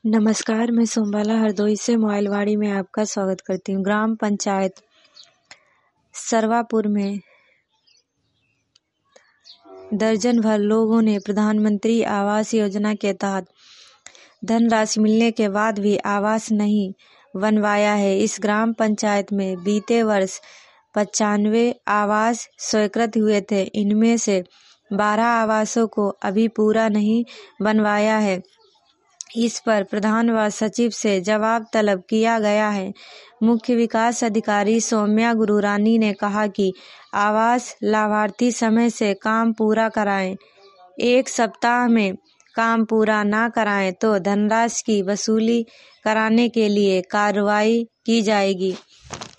नमस्कार, मैं सोमबाला हरदोई से मोबाइलवाड़ी में आपका स्वागत करती हूँ। ग्राम पंचायत सरवापुर में दर्जन भर लोगों ने प्रधानमंत्री आवास योजना के तहत धनराशि मिलने के बाद भी आवास नहीं बनवाया है। इस ग्राम पंचायत में बीते वर्ष 95 आवास स्वीकृत हुए थे। इनमें से 12 आवासों को अभी पूरा नहीं बनवाया है। इस पर प्रधान व सचिव से जवाब तलब किया गया है। मुख्य विकास अधिकारी सौम्या गुरुरानी ने कहा कि आवास लाभार्थी समय से काम पूरा कराएं। 1 सप्ताह में काम पूरा ना कराएं तो धनराशि की वसूली कराने के लिए कार्रवाई की जाएगी।